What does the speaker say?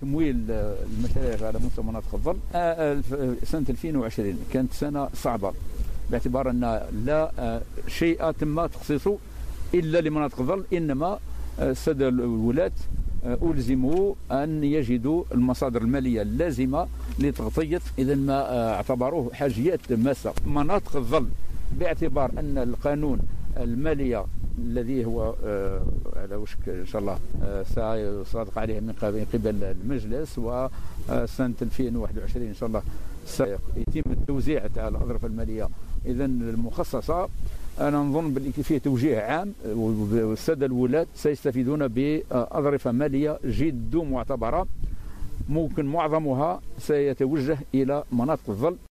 تمويل المشاريع على مستوى مناطق الظل. سنة 2020 كانت سنة صعبة باعتبار أن لا شيء تم تخصيصه إلا لمناطق الظل، إنما السادة الولاة ألزموا أن يجدوا المصادر المالية اللازمة لتغطية إذا ما اعتبروه حاجيات ماسة. مناطق الظل باعتبار أن القانون المالية الذي هو على وشك إن شاء الله سيصادق عليه من قبل المجلس، وسنة 2021 إن شاء الله سيتم التوزيع تاع الأظرف المالية إذا المخصصة. أنا نظن باللي فيه توجيه عام، والسادة الولاة سيستفيدون بأظرفة مالية جد معتبرة، ممكن معظمها سيتوجه إلى مناطق الظل.